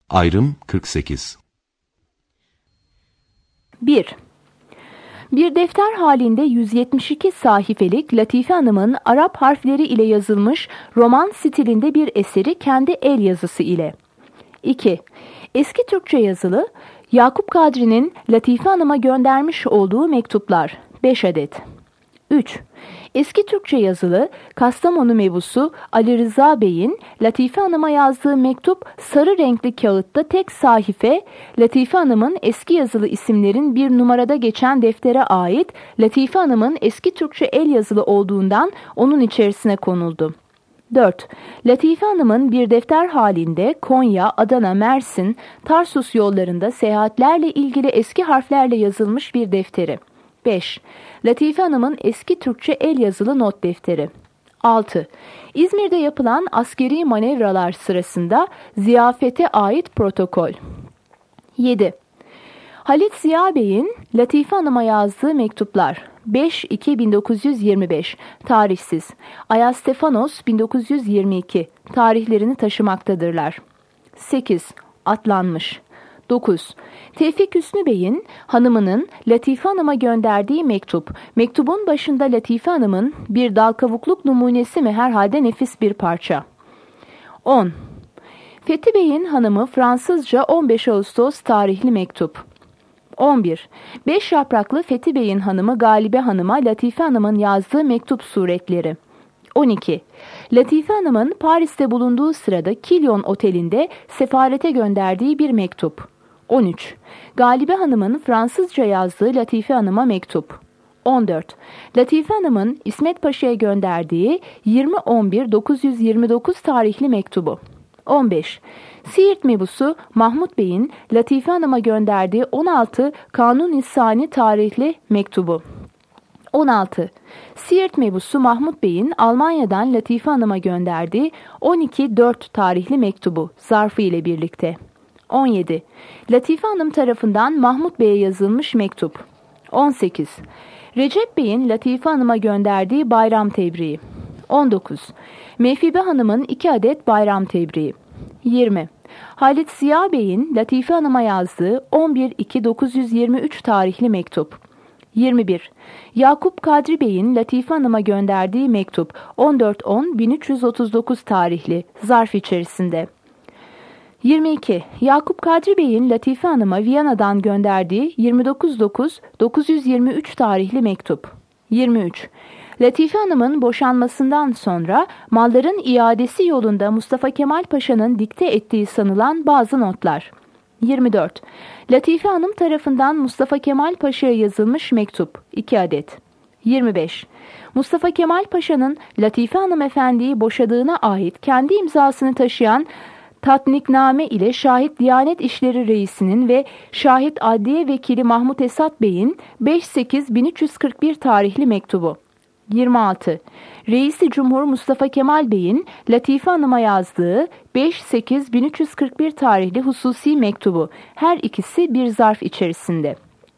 Ayrım 48. 1. Bir defter halinde 172 sahifelik Latife Hanım'ın Arap harfleri ile yazılmış roman stilinde bir eseri kendi el yazısı ile. 2. Eski Türkçe yazılı Yakup Kadri'nin Latife Hanım'a göndermiş olduğu mektuplar 5 adet. 3. Eski Türkçe yazılı Kastamonu mebusu Ali Rıza Bey'in Latife Hanım'a yazdığı mektup sarı renkli kağıtta tek sahife, Latife Hanım'ın eski yazılı isimlerin bir numarada geçen deftere ait, Latife Hanım'ın eski Türkçe el yazılı olduğundan onun içerisine konuldu. 4. Latife Hanım'ın bir defter halinde Konya, Adana, Mersin, Tarsus yollarında seyahatlerle ilgili eski harflerle yazılmış bir defteri. 5. Latife Hanım'ın eski Türkçe el yazılı not defteri. 6. İzmir'de yapılan askeri manevralar sırasında ziyafete ait protokol. 7. Halit Ziya Bey'in Latife Hanım'a yazdığı mektuplar 5-2-1925 tarihsiz. Ayas Stefanos 1922 tarihlerini taşımaktadırlar. 8. Atlanmış. 9. Tevfik Hüsnü Bey'in hanımının Latife Hanım'a gönderdiği mektup. Mektubun başında Latife Hanım'ın bir dal kavukluk numunesi mi herhalde nefis bir parça. 10. Fethi Bey'in hanımı Fransızca 15 Ağustos tarihli mektup. 11. 5 yapraklı Fethi Bey'in hanımı Galibe Hanım'a Latife Hanım'ın yazdığı mektup suretleri. 12. Latife Hanım'ın Paris'te bulunduğu sırada Kilyon Oteli'nde sefarete gönderdiği bir mektup. 13. Galibe Hanım'ın Fransızca yazdığı Latife Hanım'a mektup. 14. Latife Hanım'ın İsmet Paşa'ya gönderdiği 20-11-929 tarihli mektubu. 15. Siirt mebusu Mahmut Bey'in Latife Hanım'a gönderdiği 16 Kanun-i tarihli mektubu. 16. Siirt mebusu Mahmut Bey'in Almanya'dan Latife Hanım'a gönderdiği 12-4 tarihli mektubu zarfı ile birlikte. 17. Latife Hanım tarafından Mahmut Bey'e yazılmış mektup. 18. Recep Bey'in Latife Hanım'a gönderdiği bayram tebriği. 19. Mevfibe Hanım'ın 2 adet bayram tebriği. 20. Halit Ziya Bey'in Latife Hanım'a yazdığı 11-2-923 tarihli mektup. 21. Yakup Kadri Bey'in Latife Hanım'a gönderdiği mektup 14-10-1339 tarihli zarf içerisinde. 22. Yakup Kadri Bey'in Latife Hanım'a Viyana'dan gönderdiği 29-9-923 tarihli mektup. 23. Latife Hanım'ın boşanmasından sonra malların iadesi yolunda Mustafa Kemal Paşa'nın dikte ettiği sanılan bazı notlar. 24. Latife Hanım tarafından Mustafa Kemal Paşa'ya yazılmış mektup 2 adet. 25. Mustafa Kemal Paşa'nın Latife Hanım Efendi'yi boşadığına ait kendi imzasını taşıyan tatnikname ile Şahit Diyanet İşleri Reisi'nin ve Şahit Adliye Vekili Mahmut Esat Bey'in 5-8-1341 tarihli mektubu. 26. Reisi Cumhur Mustafa Kemal Bey'in Latife Hanım'a yazdığı 5-8-1341 tarihli hususi mektubu. Her ikisi bir zarf içerisinde.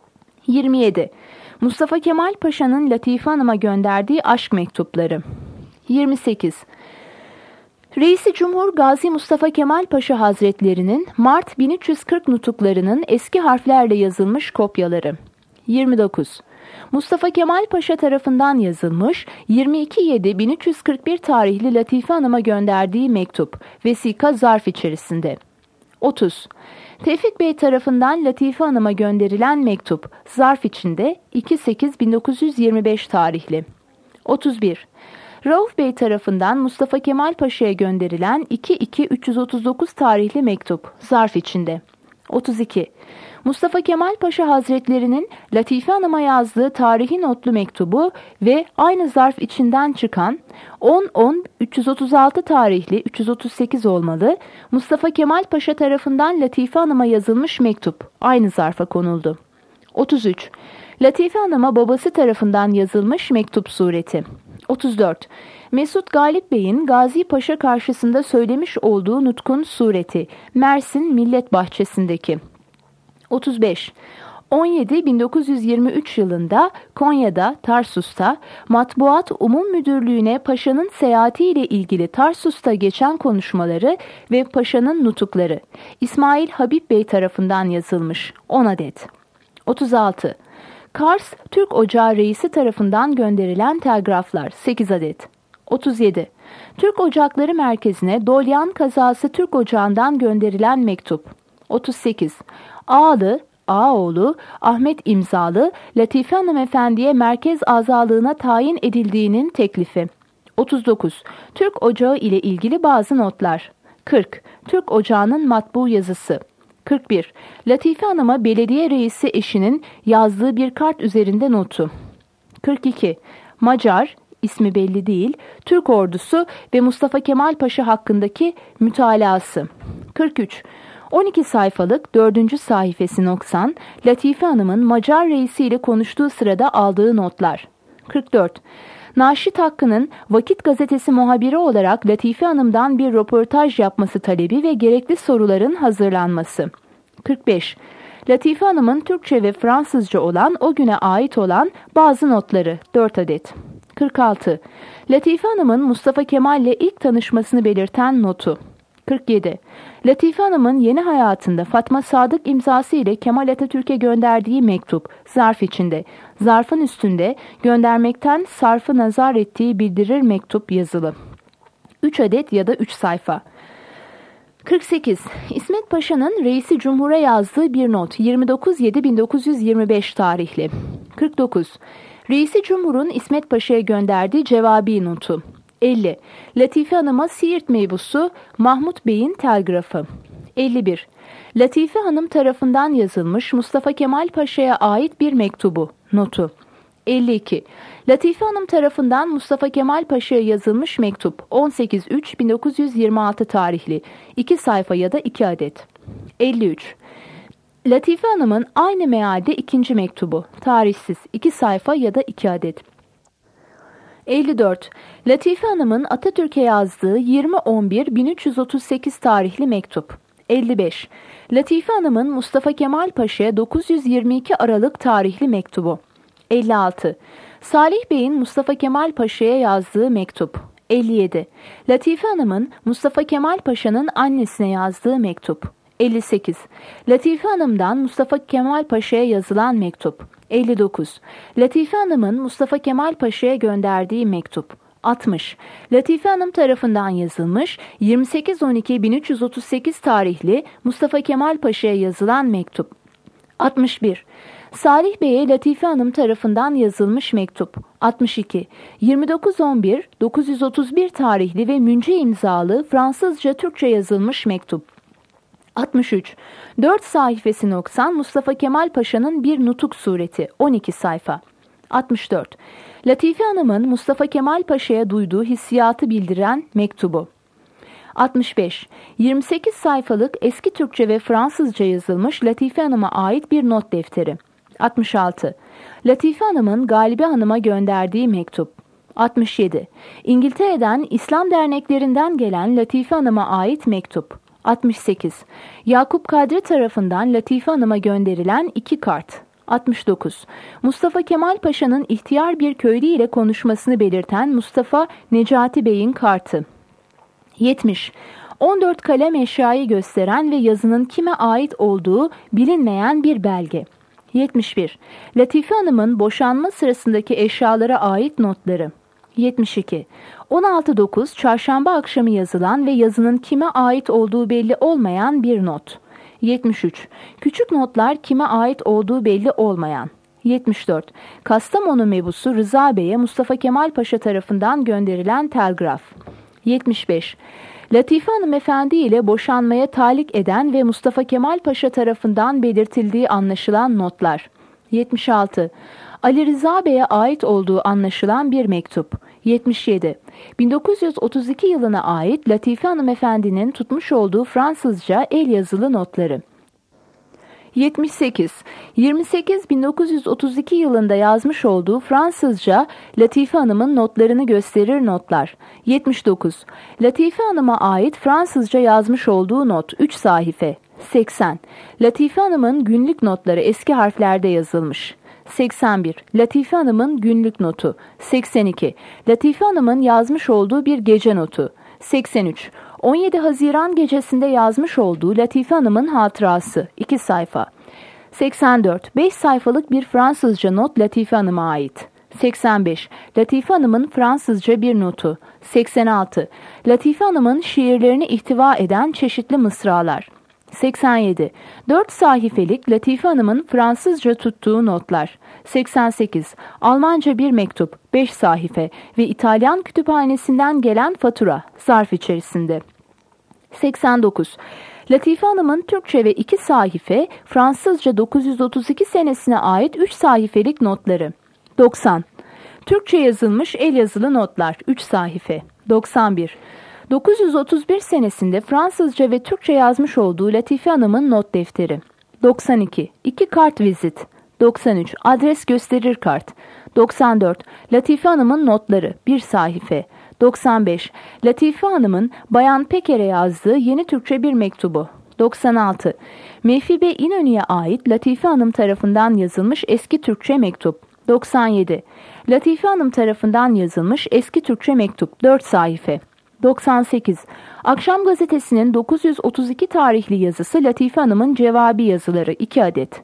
27. Mustafa Kemal Paşa'nın Latife Hanım'a gönderdiği aşk mektupları. 28. Reisi Cumhur Gazi Mustafa Kemal Paşa Hazretlerinin Mart 1340 nutuklarının eski harflerle yazılmış kopyaları. 29. Mustafa Kemal Paşa tarafından yazılmış 22-7-1341 tarihli Latife Hanım'a gönderdiği mektup, vesika zarf içerisinde. 30. Tevfik Bey tarafından Latife Hanım'a gönderilen mektup, zarf içinde 2-8-1925 tarihli. 31. Rauf Bey tarafından Mustafa Kemal Paşa'ya gönderilen 2-2-339 tarihli mektup, zarf içinde. 32. Mustafa Kemal Paşa Hazretlerinin Latife Hanım'a yazdığı tarihi notlu mektubu ve aynı zarf içinden çıkan 10-10-336 tarihli 338 olmalı Mustafa Kemal Paşa tarafından Latife Hanım'a yazılmış mektup aynı zarfa konuldu. 33. Latife Hanım'a babası tarafından yazılmış mektup sureti. 34. Mesut Galip Bey'in Gazi Paşa karşısında söylemiş olduğu nutkun sureti Mersin Millet Bahçesi'ndeki. 35. 17-1923 yılında Konya'da, Tarsus'ta, Matbuat Umum Müdürlüğü'ne Paşa'nın seyahatiyle ilgili Tarsus'ta geçen konuşmaları ve Paşa'nın nutukları İsmail Habib Bey tarafından yazılmış 10 adet. 36. Kars Türk Ocağı Reisi tarafından gönderilen telgraflar 8 adet. 37. Türk Ocakları Merkezi'ne Dolyan kazası Türk Ocağı'ndan gönderilen mektup. 38. Ağaoğlu Ahmet imzalı Latife Hanımefendi'ye merkez azalığına tayin edildiğinin teklifi. 39. Türk Ocağı ile ilgili bazı notlar. 40. Türk Ocağı'nın matbu yazısı. 41. Latife Hanım'a belediye reisi eşinin yazdığı bir kart üzerinde notu. 42. Macar, ismi belli değil, Türk ordusu ve Mustafa Kemal Paşa hakkındaki mütalaası. 43. 12 sayfalık 4. sayfası noksan, Latife Hanım'ın Macar reisiyle konuştuğu sırada aldığı notlar. 44. Naşit Hakkı'nın Vakit Gazetesi muhabiri olarak Latife Hanım'dan bir röportaj yapması talebi ve gerekli soruların hazırlanması. 45. Latife Hanım'ın Türkçe ve Fransızca olan o güne ait olan bazı notları 4 adet. 46. Latife Hanım'ın Mustafa Kemal ile ilk tanışmasını belirten notu. 47. Latife Hanım'ın yeni hayatında Fatma Sadık imzası ile Kemal Atatürk'e gönderdiği mektup, zarf içinde, zarfın üstünde göndermekten sarfı nazar ettiği bildirir mektup yazılı. 3 adet ya da 3 sayfa. 48. İsmet Paşa'nın Reisi Cumhur'a yazdığı bir not 29/7/1925 tarihli. 49. Reisi Cumhur'un İsmet Paşa'ya gönderdiği cevabi notu. 50. Latife Hanım'a Siirt meybusu Mahmut Bey'in telgrafı. 51. Latife Hanım tarafından yazılmış Mustafa Kemal Paşa'ya ait bir mektubu, notu. 52. Latife Hanım tarafından Mustafa Kemal Paşa'ya yazılmış mektup 18/3/1926 tarihli 2 sayfa ya da 2 adet. 53. Latife Hanım'ın aynı mealde 2. mektubu, tarihsiz 2 sayfa ya da 2 adet. 54. Latife Hanım'ın Atatürk'e yazdığı 20.11.1338 tarihli mektup. 55. Latife Hanım'ın Mustafa Kemal Paşa'ya 922 Aralık tarihli mektubu. 56. Salih Bey'in Mustafa Kemal Paşa'ya yazdığı mektup. 57. Latife Hanım'ın Mustafa Kemal Paşa'nın annesine yazdığı mektup. 58. Latife Hanım'dan Mustafa Kemal Paşa'ya yazılan mektup. 59. Latife Hanım'ın Mustafa Kemal Paşa'ya gönderdiği mektup. 60. Latife Hanım tarafından yazılmış 28.12.1338 tarihli Mustafa Kemal Paşa'ya yazılan mektup. 61. Salih Bey'e Latife Hanım tarafından yazılmış mektup. 62. 29.11.931 tarihli ve münce imzalı Fransızca Türkçe yazılmış mektup. 63. 4 sayfası noksan Mustafa Kemal Paşa'nın bir nutuk sureti 12 sayfa. 64. Latife Hanım'ın Mustafa Kemal Paşa'ya duyduğu hissiyatı bildiren mektubu. 65. 28 sayfalık eski Türkçe ve Fransızca yazılmış Latife Hanım'a ait bir not defteri. 66. Latife Hanım'ın Galibe Hanım'a gönderdiği mektup. 67. İngiltere'den İslam derneklerinden gelen Latife Hanım'a ait mektup. 68. Yakup Kadri tarafından Latife Hanım'a gönderilen 2 kart. 69. Mustafa Kemal Paşa'nın ihtiyar bir köylü ile konuşmasını belirten Mustafa Necati Bey'in kartı. 70. 14 kalem eşyayı gösteren ve yazının kime ait olduğu bilinmeyen bir belge. 71. Latife Hanım'ın boşanma sırasındaki eşyalara ait notları. 72. 16.9 çarşamba akşamı yazılan ve yazının kime ait olduğu belli olmayan bir not. 73. Küçük notlar kime ait olduğu belli olmayan. 74. Kastamonu mebusu Rıza Bey'e Mustafa Kemal Paşa tarafından gönderilen telgraf. 75. Latife Hanım Efendi ile boşanmaya talik eden ve Mustafa Kemal Paşa tarafından belirtildiği anlaşılan notlar. 76. Ali Rıza Bey'e ait olduğu anlaşılan bir mektup. 77. 1932 yılına ait Latife Hanım Efendi'nin tutmuş olduğu Fransızca el yazılı notları. 78. 1932 yılında yazmış olduğu Fransızca Latife Hanım'ın notlarını gösterir notlar. 79. Latife Hanım'a ait Fransızca yazmış olduğu not 3 sayfa. 80. Latife Hanım'ın günlük notları eski harflerde yazılmış. 81. Latife Hanım'ın günlük notu. 82. Latife Hanım'ın yazmış olduğu bir gece notu. 83. 17 Haziran gecesinde yazmış olduğu Latife Hanım'ın hatırası. 2 sayfa. 84. 5 sayfalık bir Fransızca not Latife Hanım'a ait. 85. Latife Hanım'ın Fransızca bir notu. 86. Latife Hanım'ın şiirlerini ihtiva eden çeşitli mısralar. 87. 4 sahifelik Latife Hanım'ın Fransızca tuttuğu notlar. 88. Almanca bir mektup, 5 sahife ve İtalyan kütüphanesinden gelen fatura, zarf içerisinde. 89. Latife Hanım'ın Türkçe ve 2 sahife, Fransızca 932 senesine ait 3 sahifelik notları. 90. Türkçe yazılmış el yazılı notlar, 3 sahife. 91. 931 senesinde Fransızca ve Türkçe yazmış olduğu Latife Hanım'ın not defteri. 92. 2 kart vizit. 93. Adres gösterir kart. 94. Latife Hanım'ın notları, 1 sahife. 95. Latife Hanım'ın Bayan Peker'e yazdığı yeni Türkçe bir mektubu. 96. Mevfibe İnönü'ye ait Latife Hanım tarafından yazılmış eski Türkçe mektup. 97. Latife Hanım tarafından yazılmış eski Türkçe mektup, 4 sahife. 98. Akşam Gazetesi'nin 932 tarihli yazısı Latife Hanım'ın cevabi yazıları, 2 adet.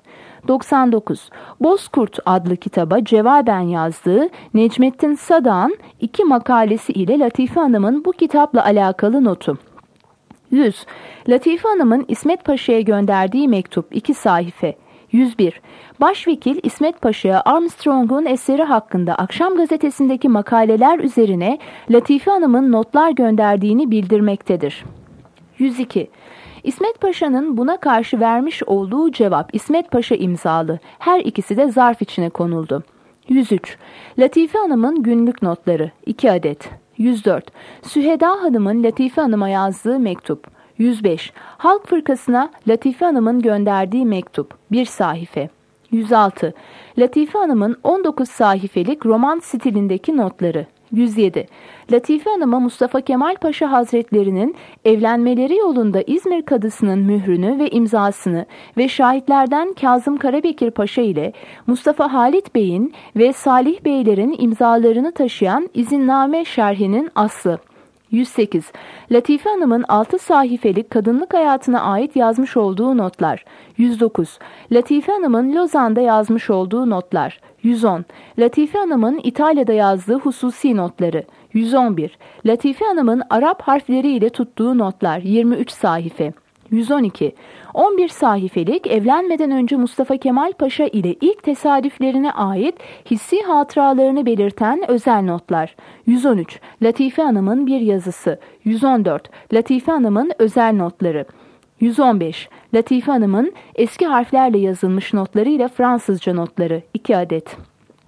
99. Bozkurt adlı kitaba cevaben yazdığı Necmettin Sadık'ın 2 makalesi ile Latife Hanım'ın bu kitapla alakalı notu. 100. Latife Hanım'ın İsmet Paşa'ya gönderdiği mektup, 2 sahife. 101. Başvekil İsmet Paşa'ya Armstrong'un eseri hakkında Akşam Gazetesi'ndeki makaleler üzerine Latife Hanım'ın notlar gönderdiğini bildirmektedir. 102. İsmet Paşa'nın buna karşı vermiş olduğu cevap İsmet Paşa imzalı. Her ikisi de zarf içine konuldu. 103. Latife Hanım'ın günlük notları, 2 adet. 104. Süheda Hanım'ın Latife Hanım'a yazdığı mektup. 105. Halk Fırkası'na Latife Hanım'ın gönderdiği mektup, 1 sahife. 106. Latife Hanım'ın 19 sahifelik roman stilindeki notları. 107. Latife Hanım'a Mustafa Kemal Paşa Hazretleri'nin evlenmeleri yolunda İzmir Kadısı'nın mührünü ve imzasını ve şahitlerden Kazım Karabekir Paşa ile Mustafa Halit Bey'in ve Salih Beylerin imzalarını taşıyan izinname şerhinin aslı. 108. Latife Hanım'ın 6 sahifelik kadınlık hayatına ait yazmış olduğu notlar. 109. Latife Hanım'ın Lozan'da yazmış olduğu notlar. 110. Latife Hanım'ın İtalya'da yazdığı hususi notları. 111. Latife Hanım'ın Arap harfleriyle tuttuğu notlar, 23 sahife. 112. 11 sahifelik evlenmeden önce Mustafa Kemal Paşa ile ilk tesadüflerine ait hissi hatıralarını belirten özel notlar. 113. Latife Hanım'ın bir yazısı. 114. Latife Hanım'ın özel notları. 115. Latife Hanım'ın eski harflerle yazılmış notlarıyla Fransızca notları, 2 adet.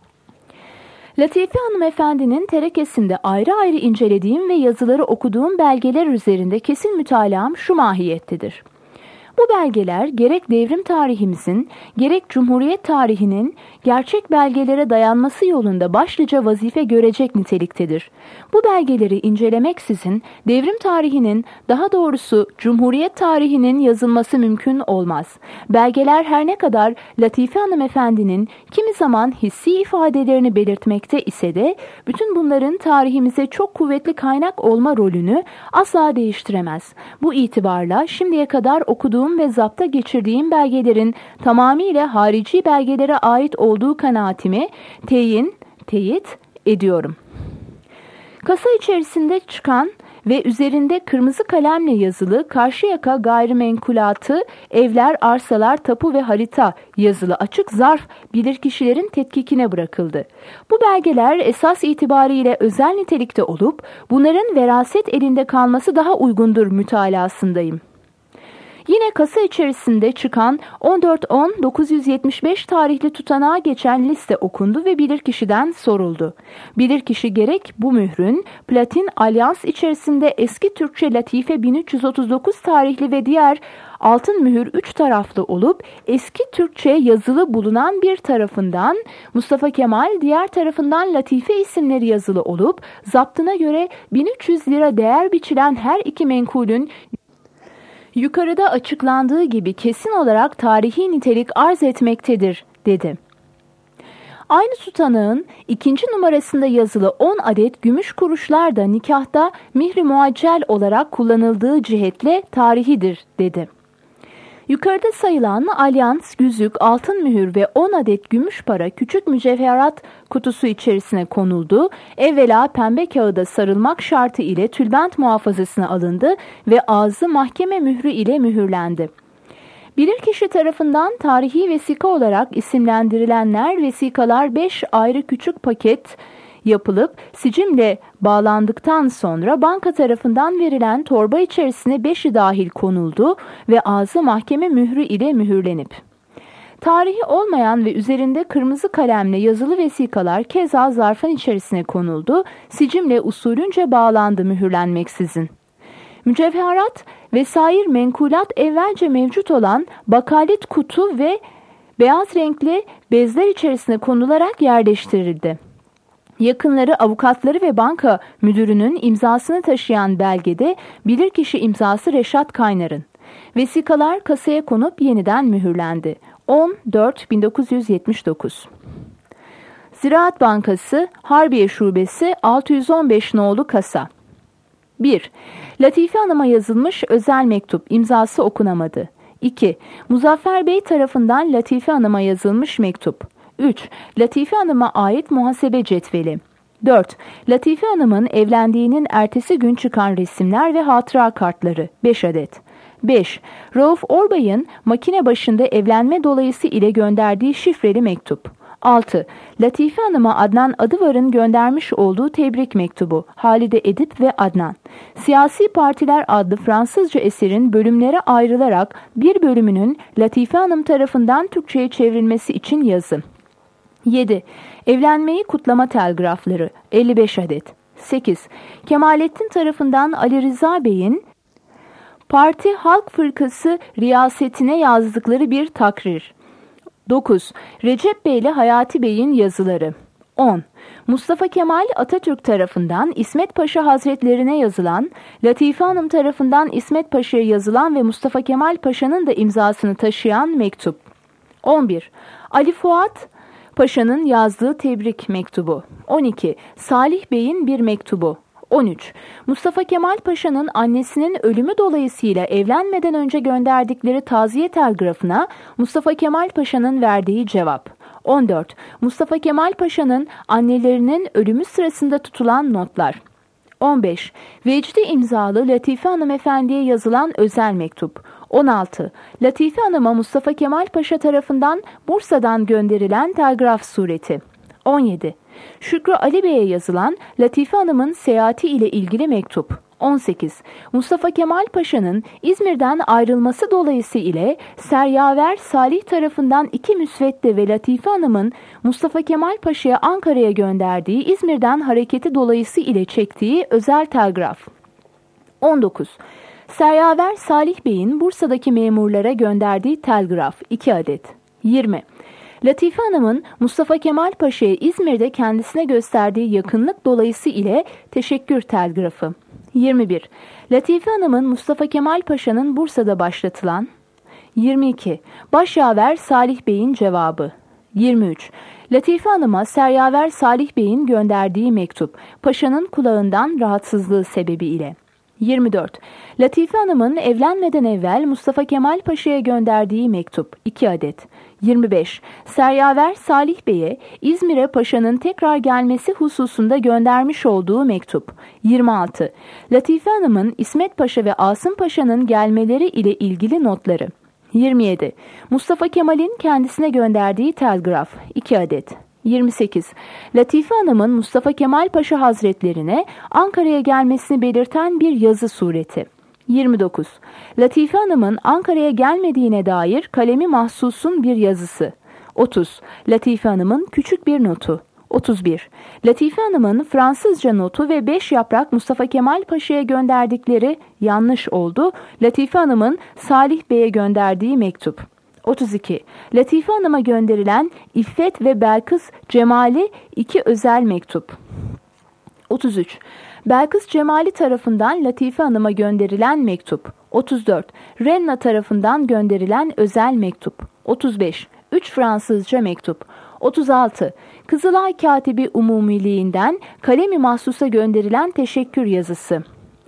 Latife Hanımefendi'nin terekesinde ayrı ayrı incelediğim ve yazıları okuduğum belgeler üzerinde kesin mütalaam şu mahiyettedir. Bu belgeler gerek devrim tarihimizin, gerek Cumhuriyet tarihinin gerçek belgelere dayanması yolunda başlıca vazife görecek niteliktedir. Bu belgeleri incelemeksizin devrim tarihinin, daha doğrusu Cumhuriyet tarihinin yazılması mümkün olmaz. Belgeler her ne kadar Latife Hanımefendi'nin kimi zaman hissi ifadelerini belirtmekte ise de, bütün bunların tarihimize çok kuvvetli kaynak olma rolünü asla değiştiremez. Bu itibarla şimdiye kadar okuduğum ve zapta geçirdiğim belgelerin tamamıyla harici belgelere ait olduğu kanaatimi teyit ediyorum. Kasa içerisinde çıkan ve üzerinde kırmızı kalemle yazılı Karşıyaka gayrimenkulatı, evler, arsalar, tapu ve harita yazılı açık zarf bilirkişilerin tetkikine bırakıldı. Bu belgeler esas itibariyle özel nitelikte olup bunların veraset elinde kalması daha uygundur mütalasındayım. Yine kasa içerisinde çıkan 14-10-975 tarihli tutanağa geçen liste okundu ve bilirkişiden soruldu. Bilirkişi gerek bu mührün Platin Alyans içerisinde eski Türkçe Latife 1339 tarihli ve diğer altın mühür 3 taraflı olup eski Türkçe yazılı bulunan bir tarafından Mustafa Kemal, diğer tarafından Latife isimleri yazılı olup zaptına göre 1300 lira değer biçilen her iki menkulün yukarıda açıklandığı gibi kesin olarak tarihi nitelik arz etmektedir, dedi. Aynı tutanağın 2. numarasında yazılı 10 adet gümüş kuruşlar da nikahta mihri muaccel olarak kullanıldığı cihetle tarihidir, dedi. Yukarıda sayılan alyans, yüzük, altın mühür ve 10 adet gümüş para küçük mücevherat kutusu içerisine konuldu. Evvela pembe kağıda sarılmak şartı ile tülbent muhafazasına alındı ve ağzı mahkeme mührü ile mühürlendi. Bilirkişi tarafından tarihi vesika olarak isimlendirilenler vesikalar 5 ayrı küçük paket yapılıp sicimle bağlandıktan sonra banka tarafından verilen torba içerisine 5'i dahil konuldu ve ağzı mahkeme mührü ile mühürlenip. Tarihi olmayan ve üzerinde kırmızı kalemle yazılı vesikalar keza zarfın içerisine konuldu, sicimle usulünce bağlandı mühürlenmeksizin. Mücevherat vesair menkulat evvelce mevcut olan bakalit kutu ve beyaz renkli bezler içerisine konularak yerleştirildi. Yakınları, avukatları ve banka müdürünün imzasını taşıyan belgede bilirkişi imzası Reşat Kaynar'ın. Vesikalar kasaya konup yeniden mühürlendi. 10.4.1979. Ziraat Bankası Harbiye Şubesi 615 nolu kasa. 1. Latife Hanım'a yazılmış özel mektup, imzası okunamadı. 2. Muzaffer Bey tarafından Latife Hanım'a yazılmış mektup. 3. Latife Hanım'a ait muhasebe cetveli. 4. Latife Hanım'ın evlendiğinin ertesi gün çıkan resimler ve hatıra kartları 5 adet. 5. Rauf Orbay'ın makine başında evlenme dolayısı ile gönderdiği şifreli mektup. 6. Latife Hanım'a Adnan Adıvar'ın göndermiş olduğu tebrik mektubu Halide Edip ve Adnan. Siyasi Partiler adlı Fransızca eserin bölümlere ayrılarak bir bölümünün Latife Hanım tarafından Türkçe'ye çevrilmesi için yazı. 7. Evlenmeyi kutlama telgrafları 55 adet. 8. Kemalettin tarafından Ali Rıza Bey'in Parti Halk Fırkası riyasetine yazdıkları bir takrir. 9. Recep Bey ile Hayati Bey'in yazıları. 10. Mustafa Kemal Atatürk tarafından İsmet Paşa Hazretlerine yazılan, Latife Hanım tarafından İsmet Paşa'ya yazılan ve Mustafa Kemal Paşa'nın da imzasını taşıyan mektup. 11. Ali Fuat Paşa'nın yazdığı tebrik mektubu. 12. Salih Bey'in bir mektubu. 13. Mustafa Kemal Paşa'nın annesinin ölümü dolayısıyla evlenmeden önce gönderdikleri taziye telgrafına Mustafa Kemal Paşa'nın verdiği cevap. 14. Mustafa Kemal Paşa'nın annelerinin ölümü sırasında tutulan notlar. 15. Vecdi imzalı Latife Hanım Efendi'ye yazılan özel mektup. 16. Latife Hanım'a Mustafa Kemal Paşa tarafından Bursa'dan gönderilen telgraf sureti. 17. Şükrü Ali Bey'e yazılan Latife Hanım'ın seyahati ile ilgili mektup. 18. Mustafa Kemal Paşa'nın İzmir'den ayrılması dolayısıyla Seryaver Salih tarafından 2 müsvedde ve Latife Hanım'ın Mustafa Kemal Paşa'ya Ankara'ya gönderdiği İzmir'den hareketi dolayısıyla çektiği özel telgraf. 19. Seryaver Salih Bey'in Bursa'daki memurlara gönderdiği telgraf 2 adet. 20. Latife Hanım'ın Mustafa Kemal Paşa'ya İzmir'de kendisine gösterdiği yakınlık dolayısıyla teşekkür telgrafı. 21. Latife Hanım'ın Mustafa Kemal Paşa'nın Bursa'da başlatılan. 22. Başyaver Salih Bey'in cevabı. 23. Latife Hanım'a Seryaver Salih Bey'in gönderdiği mektup, Paşa'nın kulağından rahatsızlığı sebebiyle. 24. Latife Hanım'ın evlenmeden evvel Mustafa Kemal Paşa'ya gönderdiği mektup 2 adet. 25. Seryaver Salih Bey'e İzmir'e Paşa'nın tekrar gelmesi hususunda göndermiş olduğu mektup. 26. Latife Hanım'ın İsmet Paşa ve Asım Paşa'nın gelmeleri ile ilgili notları. 27. Mustafa Kemal'in kendisine gönderdiği telgraf 2 adet. 28. Latife Hanım'ın Mustafa Kemal Paşa Hazretlerine Ankara'ya gelmesini belirten bir yazı sureti. 29. Latife Hanım'ın Ankara'ya gelmediğine dair kalemi mahsusun bir yazısı. 30. Latife Hanım'ın küçük bir notu. 31. Latife Hanım'ın Fransızca notu ve 5 yaprak Mustafa Kemal Paşa'ya gönderdikleri yanlış oldu. Latife Hanım'ın Salih Bey'e gönderdiği mektup. 32. Latife Hanım'a gönderilen İffet ve Belkıs Cemali 2 özel mektup. 33. Belkıs Cemali tarafından Latife Hanım'a gönderilen mektup. 34. Renna tarafından gönderilen özel mektup. 35. 3 Fransızca mektup. 36. Kızılay Katibi Umumiliğinden kalemi mahsusa gönderilen teşekkür yazısı.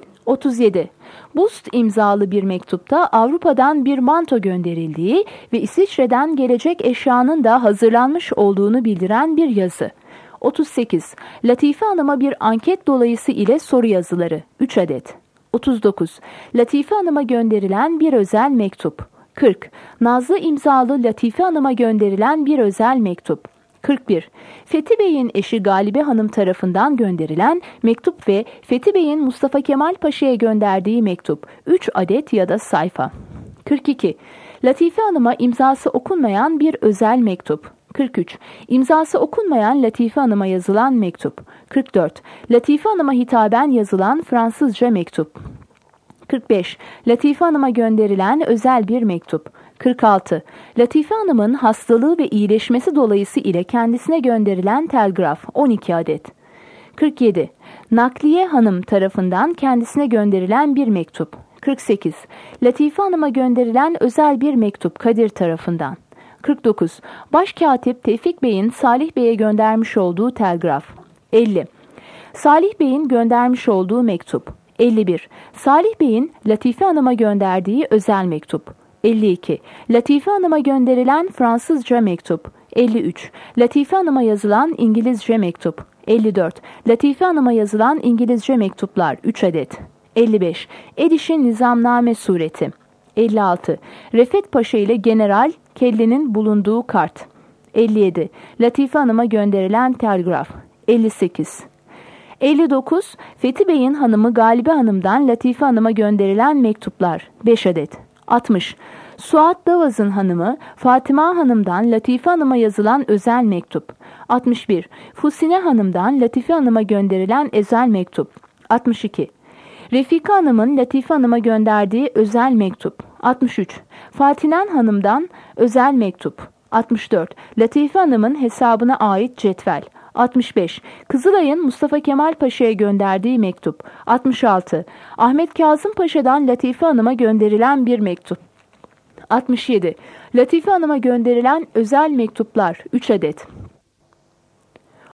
37. Bust imzalı bir mektupta Avrupa'dan bir manto gönderildiği ve İsviçre'den gelecek eşyanın da hazırlanmış olduğunu bildiren bir yazı. 38. Latife Hanım'a bir anket dolayısı ile soru yazıları 3 adet. 39. Latife Hanım'a gönderilen bir özel mektup. 40. Nazlı imzalı Latife Hanım'a gönderilen bir özel mektup. 41. Fethi Bey'in eşi Galibe Hanım tarafından gönderilen mektup ve Fethi Bey'in Mustafa Kemal Paşa'ya gönderdiği mektup 3 adet ya da sayfa. 42. Latife Hanım'a imzası okunmayan bir özel mektup. 43. İmzası okunmayan Latife Hanım'a yazılan mektup. 44. Latife Hanım'a hitaben yazılan Fransızca mektup. 45. Latife Hanım'a gönderilen özel bir mektup. 46. Latife Hanım'ın hastalığı ve iyileşmesi dolayısı ile kendisine gönderilen telgraf 12 adet. 47. Nakliye Hanım tarafından kendisine gönderilen bir mektup. 48. Latife Hanım'a gönderilen özel bir mektup Kadir tarafından. 49. Başkatip Tevfik Bey'in Salih Bey'e göndermiş olduğu telgraf. 50. Salih Bey'in göndermiş olduğu mektup. 51. Salih Bey'in Latife Hanım'a gönderdiği özel mektup. 52. Latife Hanım'a gönderilen Fransızca mektup. 53. Latife Hanım'a yazılan İngilizce mektup. 54. Latife Hanım'a yazılan İngilizce mektuplar 3 adet. 55. Ediş'in nizamname sureti. 56. Refet Paşa ile General Kelly'nin bulunduğu kart. 57. Latife Hanım'a gönderilen telgraf. 58. 59. Fethi Bey'in hanımı Galibe Hanım'dan Latife Hanım'a gönderilen mektuplar 5 adet. 60. Suat Davaz'ın hanımı Fatıma Hanım'dan Latife Hanım'a yazılan özel mektup. 61. Fusine Hanım'dan Latife Hanım'a gönderilen özel mektup. 62. Refika Hanım'ın Latife Hanım'a gönderdiği özel mektup. 63. Fatinen Hanım'dan özel mektup. 64. Latife Hanım'ın hesabına ait cetvel. 65. Kızılay'ın Mustafa Kemal Paşa'ya gönderdiği mektup. 66. Ahmet Kazım Paşa'dan Latife Hanım'a gönderilen bir mektup. 67. Latife Hanım'a gönderilen özel mektuplar 3 adet.